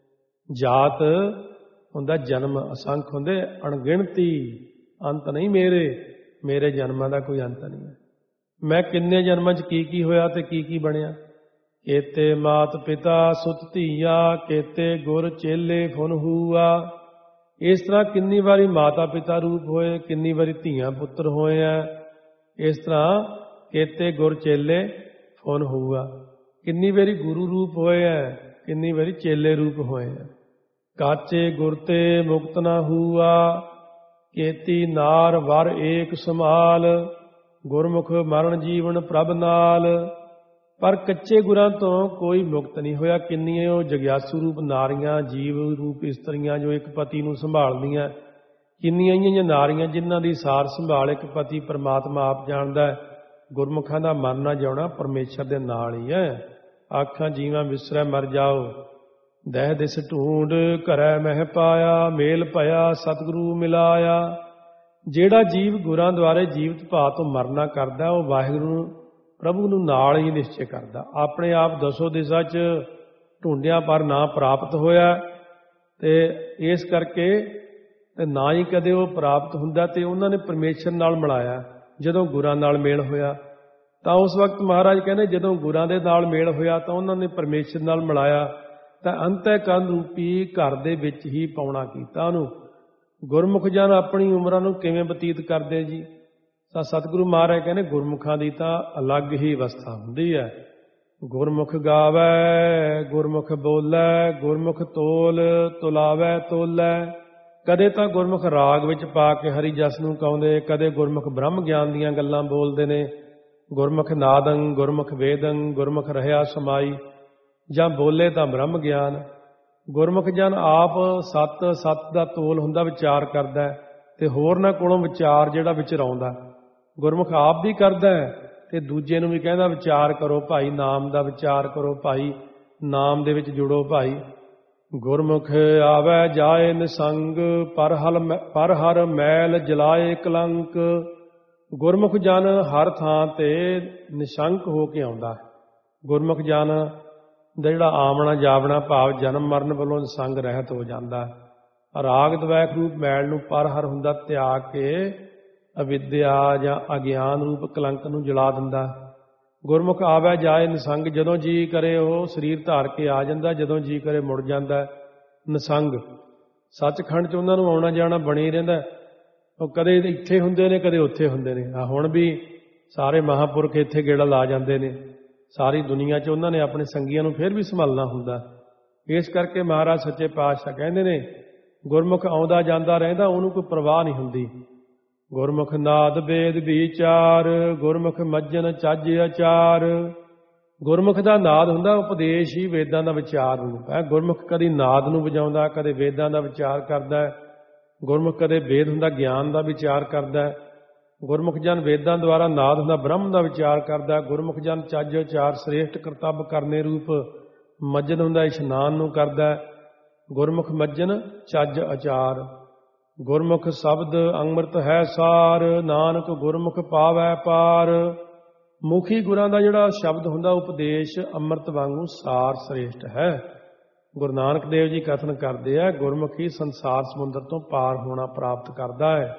ਜਾਤ ਹੁੰਦਾ ਜਨਮ, ਅਸੰਖ ਹੁੰਦੇ ਅਣਗਿਣਤੀ, ਅੰਤ ਨਹੀਂ ਮੇਰੇ ਜਨਮਾਂ ਦਾ ਕੋਈ ਅੰਤ ਨਹੀਂ ਹੈ। ਮੈਂ ਕਿੰਨੇ ਜਨਮਾਂ 'ਚ ਕੀ ਹੋਇਆ ਤੇ ਕੀ ਬਣਿਆ। ਕੇਤੇ ਮਾਤ ਪਿਤਾ ਸੁਤ ਧੀਆ, ਕੇਤੇ ਗੁਰ ਚੇਲੇ ਫੁਨ ਹੂਆ। ਇਸ ਤਰ੍ਹਾਂ ਕਿੰਨੀ ਵਾਰੀ ਮਾਤਾ ਪਿਤਾ ਰੂਪ ਹੋਏ, ਕਿੰਨੀ ਵਾਰੀ ਧੀਆਂ ਪੁੱਤਰ ਹੋਏ ਆ। ਇਸ ਤਰ੍ਹਾਂ ਕੇਤੇ ਗੁਰ ਚੇਲੇ ਫੁਨ ਹੂਆ, ਕਿੰਨੀ ਵਾਰੀ ਗੁਰੂ ਰੂਪ ਹੋਏ ਆ, ਕਿੰਨੀ ਵਾਰੀ ਚੇਲੇ ਰੂਪ ਹੋਏ ਆ। ਕਾਚੇ ਗੁਰ ਤੇ ਮੁਕਤ ਨਾ ਹੂਆ, ਕੇਤੀ ਨਾਰ ਵਰ ਏਕ ਸਮਾਲ। ਗੁਰਮੁਖ ਮਰਨ ਜੀਵਨ ਪ੍ਰਭ ਨਾਲ। ਪਰ ਕੱਚੇ ਗੁਰਾਂ ਤੋਂ ਕੋਈ ਮੁਕਤ ਨਹੀਂ ਹੋਇਆ। ਕਿੰਨੀਆਂ ਉਹ ਜਗਿਆਸੂ ਰੂਪ ਨਾਰੀਆਂ, ਜੀਵ ਰੂਪ ਇਸਤਰੀਆਂ ਜੋ ਇੱਕ ਪਤੀ ਨੂੰ ਸੰਭਾਲਦੀਆਂ, ਕਿੰਨੀਆਂ ਹੀ ਨਾਰੀਆਂ ਜਿਨ੍ਹਾਂ ਦੀ ਸਾਰ ਸੰਭਾਲ ਇੱਕ ਪਤੀ ਪਰਮਾਤਮਾ ਆਪ ਜਾਣਦਾ ਹੈ। ਗੁਰਮੁਖਾਂ ਦਾ ਮਰਨਾ ਜਿਉਣਾ ਪਰਮੇਸ਼ਰ ਦੇ ਨਾਲ ਹੀ ਹੈ। ਆਖਾਂ ਜੀਵਾਂ ਵਿਸਰੈ ਮਰ ਜਾਓ, ਦਹਿ ਦਿਸ ਢੂੰਡ ਘਰੈ ਮਹਿ ਪਾਇਆ। ਮੇਲ ਭਇਆ ਸਤਿਗੁਰੂ ਮਿਲਾਇਆ। ਜਿਹੜਾ ਜੀਵ ਗੁਰਾਂ ਦੁਆਰੇ ਜੀਵਤ ਭਾਅ ਤੋਂ ਮਰਨਾ ਕਰਦਾ, ਉਹ ਵਾਹਿਗੁਰੂ ਪ੍ਰਭੂ ਨੂੰ ਨਾਲ ਹੀ ਨਿਸ਼ਚੈ ਕਰਦਾ। ਆਪਣੇ ਆਪ ਦਸੋ ਦਿਸ਼ਾ 'ਚ ਢੂੰਡਿਆਂ ਪਰ ਨਾ ਪ੍ਰਾਪਤ ਹੋਇਆ, ਤੇ ਇਸ ਕਰਕੇ ਤੇ ਨਾ ਹੀ ਕਦੇ ਉਹ ਪ੍ਰਾਪਤ ਹੁੰਦਾ। ਤੇ ਉਹਨਾਂ ਨੇ ਪਰਮੇਸ਼ਰ ਨਾਲ ਮਿਲਾਇਆ। ਜਦੋਂ ਗੁਰਾਂ ਨਾਲ ਮੇਲ ਹੋਇਆ ਤਾਂ ਉਸ ਵਕਤ ਮਹਾਰਾਜ ਕਹਿੰਦੇ, ਜਦੋਂ ਗੁਰਾਂ ਦੇ ਨਾਲ ਮੇਲ ਹੋਇਆ ਤਾਂ ਉਹਨਾਂ ਨੇ ਪਰਮੇਸ਼ਰ ਨਾਲ ਮਿਲਾਇਆ, ਤਾਂ ਅੰਤःਕਰਨ ਰੂਪੀ ਘਰ ਦੇ ਵਿੱਚ ਹੀ ਪਾਉਣਾ ਕੀਤਾ ਉਹਨੂੰ। ਗੁਰਮੁਖ ਜਨ ਆਪਣੀ ਉਮਰਾਂ ਨੂੰ ਕਿਵੇਂ ਬਤੀਤ ਕਰਦੇ ਜੀ? ਤਾਂ ਸਤਿਗੁਰੂ ਮਹਾਰਾਜ ਕਹਿੰਦੇ, ਗੁਰਮੁਖਾਂ ਦੀ ਤਾਂ ਅਲੱਗ ਹੀ ਅਵਸਥਾ ਹੁੰਦੀ ਹੈ। ਗੁਰਮੁਖ ਗਾਵੈ ਗੁਰਮੁਖ ਬੋਲੈ, ਗੁਰਮੁਖ ਤੋਲ ਤੁਲਾਵੈ ਤੋਲੈ। ਕਦੇ ਤਾਂ ਗੁਰਮੁਖ ਰਾਗ ਵਿੱਚ ਪਾ ਕੇ ਹਰੀ ਜਸ ਨੂੰ ਗਾਉਂਦੇ, ਕਦੇ ਗੁਰਮੁਖ ਬ੍ਰਹਮ ਗਿਆਨ ਦੀਆਂ ਗੱਲਾਂ ਬੋਲਦੇ ਨੇ। ਗੁਰਮੁਖ ਨਾਦੰ ਗੁਰਮੁਖ ਵੇਦੰ, ਗੁਰਮੁਖ ਰਹਿਆ ਸਮਾਈ। ਜਾਂ ਬੋਲੇ ਤਾਂ ਬ੍ਰਹਮ ਗਿਆਨ। ਗੁਰਮੁਖ ਜਨ ਆਪ ਸੱਤ ਦਾ ਤੋਲ ਹੁੰਦਾ, ਵਿਚਾਰ ਕਰਦਾ, ਤੇ ਹੋਰਨਾਂ ਕੋਲੋਂ ਵਿਚਾਰ ਜਿਹੜਾ ਵਿਚਰਾਉਂਦਾ। ਗੁਰਮੁਖ ਆਪ ਵੀ ਕਰਦਾ ਤੇ ਦੂਜੇ ਨੂੰ ਵੀ ਕਹਿੰਦਾ, ਵਿਚਾਰ ਕਰੋ ਭਾਈ, ਨਾਮ ਦਾ ਵਿਚਾਰ ਕਰੋ ਭਾਈ, ਨਾਮ ਦੇ ਵਿੱਚ ਜੁੜੋ ਭਾਈ। ਗੁਰਮੁਖ ਆਵੈ ਜਾਏ ਨਿਸੰਗ, ਪਰ ਹਰ ਮੈਲ ਜਲਾਏ ਕਲੰਕ। ਗੁਰਮੁਖ ਜਨ ਹਰ ਥਾਂ ਤੇ ਨਿਸ਼ੰਕ ਹੋ ਕੇ ਆਉਂਦਾ। ਗੁਰਮੁਖ ਜਨ ਦਾ ਜਿਹੜਾ ਆਵਣਾ ਜਾਵਣਾ ਭਾਵ ਜਨਮ ਮਰਨ ਵੱਲੋਂ ਨਿਸੰਗ ਰਹਿਤ ਹੋ ਜਾਂਦਾ। ਰਾਗ ਦਵੈਖ ਰੂਪ ਮੈਲ ਨੂੰ ਪਰ ਹਰ ਹੁੰਦਾ ਤਿਆਗ ਕੇ ਅਵਿਦਿਆ ਜਾਂ ਅਗਿਆਨ ਰੂਪ ਕਲੰਕ ਨੂੰ ਜਲਾ ਦਿੰਦਾ। ਗੁਰਮੁਖ ਆਵੈ ਜਾਏ ਨਿਸੰਗ, ਜਦੋਂ ਜੀ ਕਰੇ ਉਹ ਸਰੀਰ ਧਾਰ ਕੇ ਆ ਜਾਂਦਾ, ਜਦੋਂ ਜੀ ਕਰੇ ਮੁੜ ਜਾਂਦਾ। ਨਿਸੰਗ ਸੱਚਖੰਡ 'ਚ ਉਹਨਾਂ ਨੂੰ ਆਉਣਾ ਜਾਣਾ ਬਣੀ ਰਹਿੰਦਾ। ਉਹ ਕਦੇ ਇੱਥੇ ਹੁੰਦੇ ਨੇ, ਕਦੇ ਉੱਥੇ ਹੁੰਦੇ ਨੇ। ਹੁਣ ਵੀ ਸਾਰੇ ਮਹਾਂਪੁਰਖ ਇੱਥੇ ਗੇੜਾ ਲਾ ਜਾਂਦੇ ਨੇ। ਸਾਰੀ ਦੁਨੀਆ 'ਚ ਉਹਨਾਂ ਨੇ ਆਪਣੇ ਸੰਗੀਆਂ ਨੂੰ ਫਿਰ ਵੀ ਸੰਭਾਲਣਾ ਹੁੰਦਾ। ਇਸ ਕਰਕੇ ਮਹਾਰਾਜ ਸੱਚੇ ਪਾਤਸ਼ਾਹ ਕਹਿੰਦੇ ਨੇ, ਗੁਰਮੁਖ ਆਉਂਦਾ ਜਾਂਦਾ ਰਹਿੰਦਾ, ਉਹਨੂੰ ਕੋਈ ਪਰਵਾਹ ਨਹੀਂ ਹੁੰਦੀ। ਗੁਰਮੁਖ ਨਾਦ ਵੇਦ ਵਿਚਾਰ, ਗੁਰਮੁਖ ਮੱਜਨ ਚੱਜ ਆਚਾਰ। ਗੁਰਮੁਖ ਦਾ ਨਾਦ ਹੁੰਦਾ ਉਪਦੇਸ਼ ਹੀ ਵੇਦਾਂ ਦਾ ਵਿਚਾਰ ਰੂਪ ਹੈ। ਗੁਰਮੁਖ ਕਦੀ ਨਾਦ ਨੂੰ ਵਜਾਉਂਦਾ, ਕਦੇ ਵੇਦਾਂ ਦਾ ਵਿਚਾਰ ਕਰਦਾ। ਗੁਰਮੁਖ ਕਦੇ ਵੇਦ ਹੁੰਦਾ ਗਿਆਨ ਦਾ ਵਿਚਾਰ ਕਰਦਾ। ਗੁਰਮੁਖ ਜਨ ਵੇਦਾਂ ਦੁਆਰਾ ਨਾਦ ਹੁੰਦਾ ਬ੍ਰਹਮ ਦਾ ਵਿਚਾਰ ਕਰਦਾ। ਗੁਰਮੁਖ ਜਨ ਚੱਜ ਆਚਾਰ ਸ੍ਰੇਸ਼ਟ ਕਰਤੱਵ ਕਰਨੇ ਰੂਪ ਮੱਜਨ ਹੁੰਦਾ ਇਸ਼ਨਾਨ ਨੂੰ ਕਰਦਾ। ਗੁਰਮੁਖ ਮੱਜਨ ਚੱਜ ਆਚਾਰ। ਗੁਰਮੁਖ ਸ਼ਬਦ ਅੰਮ੍ਰਿਤ ਹੈ ਸਾਰ, ਨਾਨਕ ਗੁਰਮੁਖ ਪਾਵੈ ਪਾਰ। ਮੁਖੀ ਗੁਰਾਂ ਦਾ ਜਿਹੜਾ ਸ਼ਬਦ ਹੁੰਦਾ ਉਪਦੇਸ਼ ਅੰਮ੍ਰਿਤ ਵਾਂਗੂ ਸਾਰ ਸ੍ਰੇਸ਼ਟ ਹੈ। ਗੁਰੂ ਨਾਨਕ ਦੇਵ ਜੀ ਕਥਨ ਕਰਦੇ ਆ, ਗੁਰਮੁਖੀ ਸੰਸਾਰ ਸਮੁੰਦਰ ਤੋਂ ਪਾਰ ਹੋਣਾ ਪ੍ਰਾਪਤ ਕਰਦਾ ਹੈ।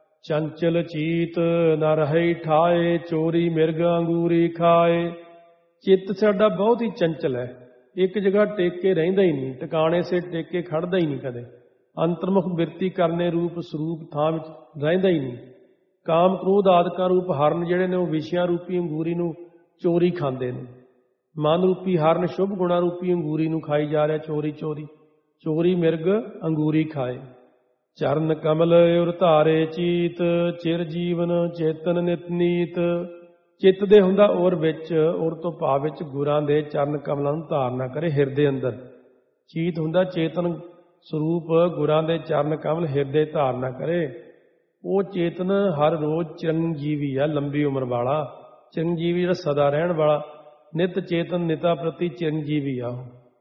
ਚੰਚਲ ਚੀਤ ਨ ਰਹੇ ਠਾਏ, ਚੋਰੀ ਮਿਰਗ ਅੰਗੂਰੀ ਖਾਏ। ਚਿੱਤ ਸਾਡਾ ਬਹੁਤ ਹੀ ਚੰਚਲ ਹੈ, ਇੱਕ ਜਗ੍ਹਾ ਟੇਕ ਕੇ ਰਹਿੰਦਾ ਹੀ ਨਹੀਂ, ਟਿਕਾਣੇ ਸੇ ਟੇਕ ਕੇ ਖੜਦਾ ਹੀ ਨਹੀਂ ਕਦੇ। ਅੰਤਰਮੁਖ ਬਿਰਤੀ ਕਰਨੇ ਰੂਪ ਸਰੂਪ ਥਾਂ ਵਿੱਚ ਰਹਿੰਦਾ ਹੀ ਨਹੀਂ। ਕਾਮ ਕ੍ਰੋਧ ਆਦਿਕਾਂ ਰੂਪ ਹਰਨ ਜਿਹੜੇ ਨੇ ਉਹ ਵਿਸ਼ਿਆਂ ਰੂਪੀ ਅੰਗੂਰੀ ਨੂੰ ਚੋਰੀ ਖਾਂਦੇ ਨੇ। ਮਨ ਰੂਪੀ ਹਰਨ ਸ਼ੁਭ ਗੁਣਾ ਰੂਪੀ ਅੰਗੂਰੀ ਨੂੰ ਖਾਈ ਜਾ ਰਿਹਾ ਚੋਰੀ ਚੋਰੀ। ਚੋਰੀ ਮਿਰਗ ਅੰਗੂਰੀ ਖਾਏ। ਚਰਨ ਕਮਲ ਉਰ ਧਾਰੇ ਚੀਤ, ਚਿਰ ਜੀਵਨ ਚੇਤਨ ਨਿਤ ਨੀਤ। ਚਿੱਤ ਦੇ ਹੁੰਦਾ ਔਰ ਵਿੱਚ, ਔਰ ਤੋਂ ਭਾਵ ਵਿੱਚ ਗੁਰਾਂ ਦੇ ਚਰਨ ਕਮਲਾਂ ਨੂੰ ਧਾਰਨਾ ਕਰੇ ਹਿਰਦੇ ਅੰਦਰ। ਚੀਤ ਹੁੰਦਾ ਚੇਤਨ ਸਰੂਪ, ਗੁਰਾਂ ਦੇ ਚਰਨ ਕਮਲ ਹਿਰਦੇ ਧਾਰਨਾ ਕਰੇ। ਉਹ ਚੇਤਨ ਹਰ ਰੋਜ਼ ਚਿਰੰਜੀਵੀ ਆ, ਲੰਬੀ ਉਮਰ ਵਾਲਾ ਚਿਰੰਜੀਵੀ, ਜਿਹੜਾ ਸਦਾ ਰਹਿਣ ਵਾਲਾ। ਨਿਤ ਚੇਤਨ ਨਿਤਾ ਪ੍ਰਤੀ ਚਿਰੰਜੀਵੀ ਆ।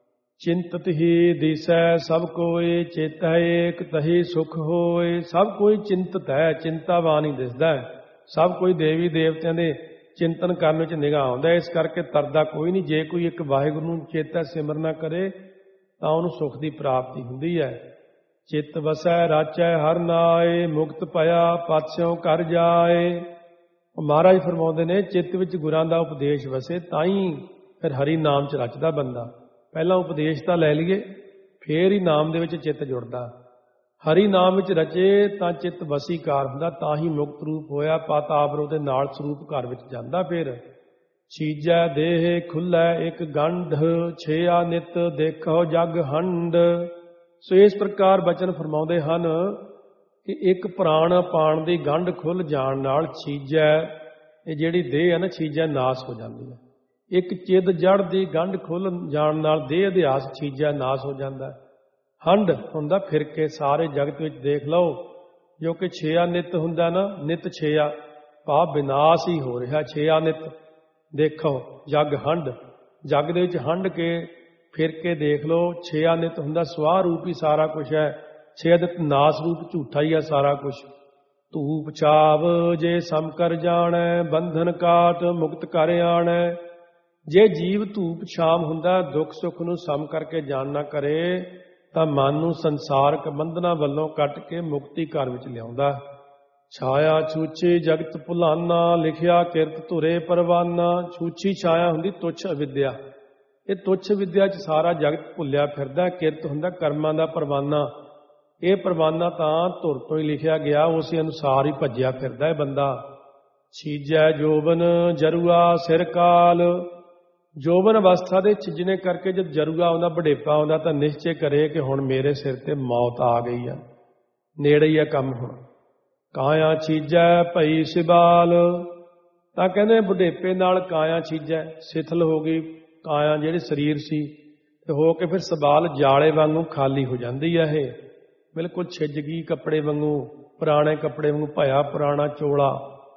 ਚਿੰਤਤ ਹੀ ਦਿਸੈ ਸਭ ਕੋਇ, ਚੇਤੈ ਏਕ ਤਹੀ ਸੁਖ ਹੋਏ। ਸਭ ਕੋਈ ਚਿੰਤਤ ਹੈ, ਚਿੰਤਾਵਾਨ ਹੀ ਦਿਸਦਾ ਹੈ। ਸਭ ਕੋਈ ਦੇਵੀ ਦੇਵਤਿਆਂ ਦੇ ਚਿੰਤਨ ਕਰਨ ਵਿੱਚ ਨਿਗਾਹ ਆਉਂਦਾ। ਇਸ ਕਰਕੇ ਤਰਦਾ ਕੋਈ ਨਹੀਂ। ਜੇ ਕੋਈ ਇੱਕ ਵਾਹਿਗੁਰੂ ਨੂੰ ਚੇਤੈ ਸਿਮਰਨਾ ਕਰੇ ਤਾਂ ਉਹਨੂੰ ਸੁਖ ਦੀ ਪ੍ਰਾਪਤੀ ਹੁੰਦੀ ਹੈ। ਚਿੱਤ ਵਸੈ ਰਾਚੈ ਹਰ ਨਾਏ, ਮੁਕਤ ਭਇਆ ਪਾਤਸ਼ਾਹ ਘਰ ਜਾਏ। ਮਹਾਰਾਜ ਫਰਮਾਉਂਦੇ ਨੇ, ਚਿੱਤ ਵਿੱਚ ਗੁਰਾਂ ਦਾ ਉਪਦੇਸ਼ ਵਸੇ ਤਾਂ ਹੀ ਫਿਰ ਹਰੀ ਨਾਮ 'ਚ ਰਚਦਾ ਬੰਦਾ। ਪਹਿਲਾਂ ਉਪਦੇਸ਼ ਤਾਂ ਲੈ ਲਈਏ, ਫੇਰ ਹੀ ਨਾਮ ਦੇ ਵਿੱਚ ਚਿੱਤ ਜੁੜਦਾ। ਹਰੀ ਨਾਮ ਵਿੱਚ ਰਚੇ ਤਾਂ ਚਿੱਤ ਵਸੀਕਾਰ ਹੁੰਦਾ, ਤਾਂ ਹੀ ਮੁਕਤ ਰੂਪ ਹੋਇਆ। ਪਾਤਾਵਰ ਉਹਦੇ ਨਾਲ ਸਰੂਪ ਘਰ ਵਿੱਚ ਜਾਂਦਾ। ਫਿਰ ਛੀਜੈ ਦੇਹ ਖੁੱਲੈ ਇੱਕ ਗੰਢ, ਛੇਆ ਨਿਤ ਦੇਖੋ ਜਗ ਹੰਡ। ਸੋ ਇਸ ਪ੍ਰਕਾਰ ਬਚਨ ਫਰਮਾਉਂਦੇ ਹਨ ਕਿ ਇੱਕ ਪ੍ਰਾਣ ਪਾਣ ਦੀ ਗੰਢ ਖੁੱਲ ਜਾਣ ਨਾਲ ਛੀਜੈ, ਇਹ ਜਿਹੜੀ ਦੇਹ ਹੈ ਨਾ, ਛੀਜੈ ਨਾਸ ਹੋ ਜਾਂਦੀ ਹੈ। ਇੱਕ ਚਿੱਦ ਜੜ ਦੀ ਗੰਢ ਖੁੱਲ ਜਾਣ ਨਾਲ ਦੇਹ ਅਧਿਆਸ ਛੀਜੈ ਨਾਸ ਹੋ ਜਾਂਦਾ। ਹੰਡ ਹੁੰਦਾ ਫਿਰ ਕੇ ਸਾਰੇ ਜਗਤ ਵਿੱਚ ਦੇਖ ਲਓ, ਜੋ ਕਿ ਛੇਆ ਨਿਤ ਹੁੰਦਾ ਨਾ, ਨਿਤ ਛੇਆ ਭਾਵ ਵਿਨਾਸ਼ ਹੀ ਹੋ ਰਿਹਾ। ਛੇਆ ਨਿਤ ਦੇਖੋ ਜਗ ਹੰਡ, ਜਗ ਦੇ ਵਿੱਚ ਹੰਡ ਕੇ ਫਿਰ ਕੇ ਦੇਖ ਲਓ। ਛੇਆ ਨਿਤ ਹੁੰਦਾ ਸਵਾਹ ਰੂਪ ਹੀ ਸਾਰਾ ਕੁਛ ਹੈ। ਛੇਆ ਨਿਤ ਨਾਸ ਰੂਪ ਝੂਠਾ ਹੀ ਹੈ ਸਾਰਾ ਕੁਛ। ਧੂਪ ਛਾਵ ਜੇ ਸਮ ਕਰ ਜਾਣੈ, ਬੰਧਨ ਕਾਟ ਮੁਕਤ ਕਰ ਆਣੈ। ਜੇ ਜੀਵ ਧੂਪ ਛਾਮ ਹੁੰਦਾ, ਦੁੱਖ ਸੁੱਖ ਨੂੰ ਸਮ ਕਰਕੇ ਜਾਣਨਾ ਕਰੇ, ਤਾਂ ਮਨ ਨੂੰ ਸੰਸਾਰਕ ਬੰਧਨਾਂ ਵੱਲੋਂ ਕੱਟ ਕੇ ਮੁਕਤੀ ਘਰ ਵਿੱਚ ਲਿਆਉਂਦਾ। ਛਾਇਆ ਛੂਛੀ ਜਗਤ ਭੁਲਾਨਾ, ਲਿਖਿਆ ਕਿਰਤ ਧੁਰੇ ਪਰਵਾਨਾ। ਛੂਛੀ ਛਾਇਆ ਹੁੰਦੀ ਤੁੱਛ ਅਵਿਦਿਆ। ਇਹ ਤੁੱਛ ਵਿਦਿਆ 'ਚ ਸਾਰਾ ਜਗਤ ਭੁੱਲਿਆ ਫਿਰਦਾ। ਕਿਰਤ ਹੁੰਦਾ ਕਰਮਾਂ ਦਾ ਪਰਵਾਨਾ। ਇਹ ਪਰਵਾਨਾ ਤਾਂ ਧੁਰ ਤੋਂ ਹੀ ਲਿਖਿਆ ਗਿਆ, ਉਸੇ ਅਨੁਸਾਰ ਹੀ ਭੱਜਿਆ ਫਿਰਦਾ ਹੈ ਬੰਦਾ। ਛੀਜੈ ਜੋਬਨ ਜਰੂਆ ਸਿਰ ਕਾਲ। ਜੋਬਨ ਅਵਸਥਾ ਦੇ ਛਿਜਣੇ ਕਰਕੇ ਜਦ ਜਰੂਆ ਆਉਂਦਾ, ਵਡੇਪਾ ਆਉਂਦਾ, ਤਾਂ ਨਿਸ਼ਚੈ ਕਰੇ ਕਿ ਹੁਣ ਮੇਰੇ ਸਿਰ ਤੇ ਮੌਤ ਆ ਗਈ ਆ, ਨੇੜੇ ਹੀ ਆ ਕੰਮ ਹੁਣ। ਕਾਇਆ ਛੀਜੈ ਭਈ ਸਿਬਾਲ। ਤਾਂ ਕਹਿੰਦੇ ਵਡੇਪੇ ਨਾਲ ਕਾਇਆ ਛੀਜੈ, ਸਿਥਲ ਹੋ ਗਈ ਕਾਇਆ ਜਿਹੜੀ ਸਰੀਰ ਸੀ, ਤੇ ਹੋ ਕੇ ਫਿਰ ਸਬਾਲ ਜਾਲੇ ਵਾਂਗੂ ਖਾਲੀ ਹੋ ਜਾਂਦੀ ਹੈ। ਇਹ ਬਿਲਕੁਲ ਛਿੱਜ ਗਈ ਕੱਪੜੇ ਵਾਂਗੂ, ਪੁਰਾਣੇ ਕੱਪੜੇ ਵਾਂਗੂ ਭਇਆ ਪੁਰਾਣਾ ਚੋਲਾ।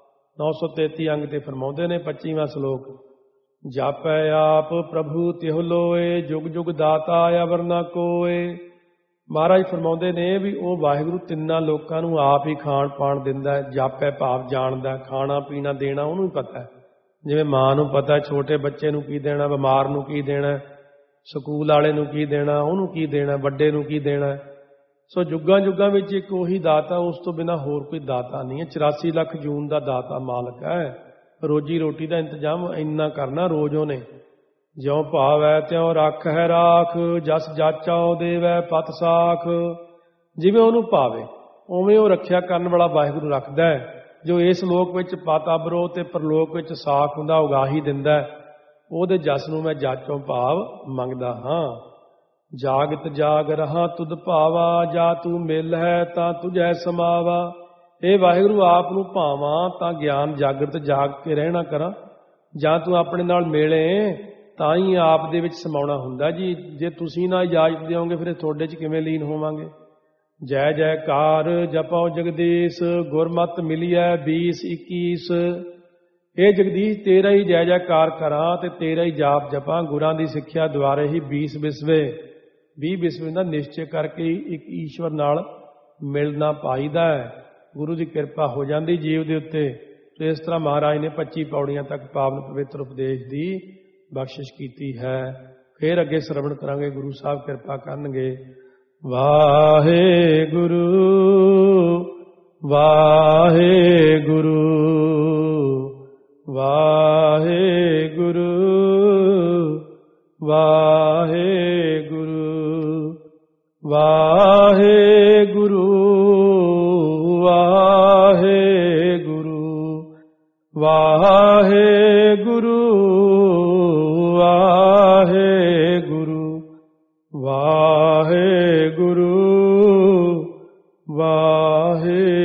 933 ਅੰਗ ਤੇ ਫਰਮਾਉਂਦੇ ਨੇ 25ਵਾਂ ਸ਼ਲੋਕ। ਜਾਪੈ ਆਪ ਪ੍ਰਭੂ ਤਿਹੁ ਲੋਏ, ਜੁਗ ਜੁਗ ਦਾਤਾ ਅਵਰ ਨਾ ਕੋਏ। ਮਹਾਰਾਜ ਫਰਮਾਉਂਦੇ ਨੇ ਵੀ ਉਹ ਵਾਹਿਗੁਰੂ ਤਿੰਨਾਂ ਲੋਕਾਂ ਨੂੰ ਆਪ ਹੀ ਖਾਣ ਪਾਣ ਦਿੰਦਾ। ਜਾਪੈ ਭਾਵ ਜਾਣਦਾ, ਖਾਣਾ ਪੀਣਾ ਦੇਣਾ ਉਹਨੂੰ ਹੀ ਪਤਾ। ਜਿਵੇਂ ਮਾਂ ਨੂੰ ਪਤਾ ਛੋਟੇ ਬੱਚੇ ਨੂੰ ਕੀ ਦੇਣਾ, ਬਿਮਾਰ ਨੂੰ ਕੀ ਦੇਣਾ, ਸਕੂਲ ਵਾਲੇ ਨੂੰ ਕੀ ਦੇਣਾ, ਉਹਨੂੰ ਕੀ ਦੇਣਾ, ਵੱਡੇ ਨੂੰ ਕੀ ਦੇਣਾ। ਸੋ ਜੁਗਾਂ ਜੁਗਾਂ ਵਿੱਚ ਇੱਕ ਉਹੀ ਦਾਤਾ, ਉਸ ਤੋਂ ਬਿਨਾਂ ਹੋਰ ਕੋਈ ਦਾਤਾ ਨਹੀਂ ਹੈ। 84 ਲੱਖ ਜੂਨ ਦਾ ਦਾਤਾ ਮਾਲਕ ਹੈ। ਰੋਜੀ ਰੋਟੀ ਦਾ ਇੰਤਜ਼ਾਮ ਇੰਨਾ ਕਰਨਾ ਰੋਜ਼ ਉਹਨੇ। ਜਿਉਂ ਭਾਵੈ ਤਿਉਂ ਰੱਖ ਹੈ ਰਾਖ, ਜਸ ਜਾਚਾਉ ਦੇਵੈ ਪਤ ਸਾਖ। ਜਿਵੇਂ ਉਹਨੂੰ ਭਾਵੇ ਉਵੇਂ ਉਹ ਰੱਖਿਆ ਕਰਨ ਵਾਲਾ ਵਾਹਿਗੁਰੂ ਰੱਖਦਾ ਹੈ। ਜੋ ਇਸ ਲੋਕ ਵਿੱਚ ਪਤ ਅਬਰੋ ਤੇ ਪਰਲੋਕ ਵਿੱਚ ਸਾਖ ਹੁੰਦਾ, ਉਗਾਹੀ ਦਿੰਦਾ, ਉਹਦੇ ਜਸ ਨੂੰ ਮੈਂ ਜਾਚੋਂ ਭਾਵ ਮੰਗਦਾ ਹਾਂ। ਜਾਗਤ ਜਾਗ ਰਹਾ ਤੁਧ ਭਾਵਾ, ਜਾ ਤੂੰ ਮਿਲ ਹੈ ਤਾਂ ਤੁਝੈ ਸਮਾਵਾ। ਇਹ ਵਾਹਿਗੁਰੂ ਆਪ ਨੂੰ ਭਾਵਾਂ ਤਾਂ ਗਿਆਨ ਜਾਗਰਤ ਜਾਗ ਕੇ ਰਹਿਣਾ ਕਰਾਂ, ਜਾਂ ਤੂੰ ਆਪਣੇ ਨਾਲ ਮਿਲੇ ਤਾਂ ਹੀ ਆਪ ਦੇ ਵਿੱਚ ਸਮਾਉਣਾ ਹੁੰਦਾ ਜੀ। ਜੇ ਤੁਸੀਂ ਨਾ ਇਜਾਜ਼ਤ ਦਿਓਗੇ ਫਿਰ ਤੁਹਾਡੇ 'ਚ ਕਿਵੇਂ ਲੀਨ ਹੋਵਾਂਗੇ। ਜੈ ਜੈਕਾਰ ਜਪਉ ਜਗਦੀਸ਼, ਗੁਰਮਤਿ ਮਿਲੀਐ 20 21। ਇਹ ਜਗਦੀਸ਼ ਤੇਰਾ ਹੀ ਜੈ ਜੈਕਾਰ ਕਰਾਂ ਤੇ ਤੇਰਾ ਹੀ ਜਾਪ ਜਪਾਂ। ਗੁਰਾਂ ਦੀ ਸਿੱਖਿਆ ਦੁਆਰੇ ਹੀ 20 ਬਿਸਵੇ 20 ਬਿਸਵੇ ਦਾ ਨਿਸ਼ਚੈ ਕਰਕੇ ਇੱਕ ਈਸ਼ਵਰ ਨਾਲ ਮਿਲਣਾ ਪਾਈਦਾ ਹੈ। ਗੁਰੂ ਦੀ ਕਿਰਪਾ ਹੋ ਜਾਂਦੀ ਜੀਵ ਦੇ ਉੱਤੇ। ਤੇ ਇਸ ਤਰ੍ਹਾਂ ਮਹਾਰਾਜ ਨੇ 25 ਪੌੜੀਆਂ ਤੱਕ ਪਾਵਨ ਪਵਿੱਤਰ ਉਪਦੇਸ਼ ਦੀ ਬਖਸ਼ਿਸ਼ ਕੀਤੀ ਹੈ। ਫਿਰ ਅੱਗੇ ਸਰਵਣ ਕਰਾਂਗੇ, ਗੁਰੂ ਸਾਹਿਬ ਕਿਰਪਾ ਕਰਨਗੇ। ਵਾਹਿਗੁਰੂ ਵਾਹਿਗੁਰੂ ਵਾਹਿਗੁਰੂ ਵਾਹਿਗੁਰੂ ਵਾਹਿਗੁਰੂ ਵਾਹਿਗੁਰੂ ਵਾਹਿਗੁਰੂ ਵਾਹਿਗੁਰੂ ਵਾਹਿਗੁਰੂ ਵਾਹਿਗੁਰੂ।